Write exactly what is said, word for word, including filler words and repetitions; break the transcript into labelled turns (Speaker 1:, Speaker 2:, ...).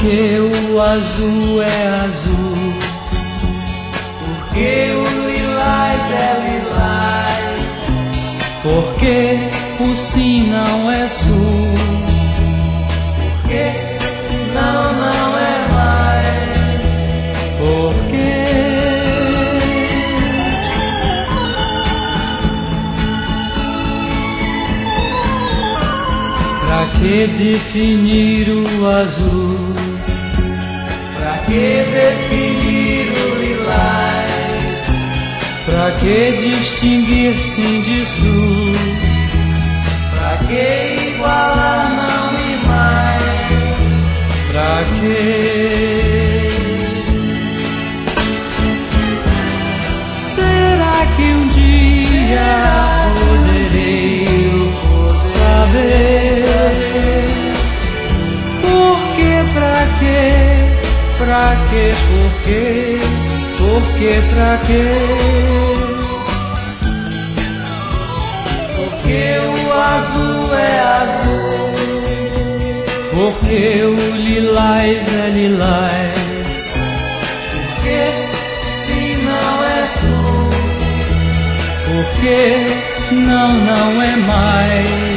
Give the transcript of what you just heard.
Speaker 1: Porque o azul é azul,
Speaker 2: porque o lilás é lilás,
Speaker 1: porque o sim não é sul,
Speaker 2: porque não, não é mais,
Speaker 1: porque pra que definir o azul?
Speaker 2: Pra que definir o lilás?
Speaker 1: Pra que distinguir sim de sul?
Speaker 2: Pra que igualar não e mais?
Speaker 1: Pra que? Será que um dia poderei saber? Por que, pra que? Pra que, por que, por que, pra que?
Speaker 2: Porque o azul é azul,
Speaker 1: porque o lilás é lilás,
Speaker 2: porque se não é sul,
Speaker 1: porque não, não é mais.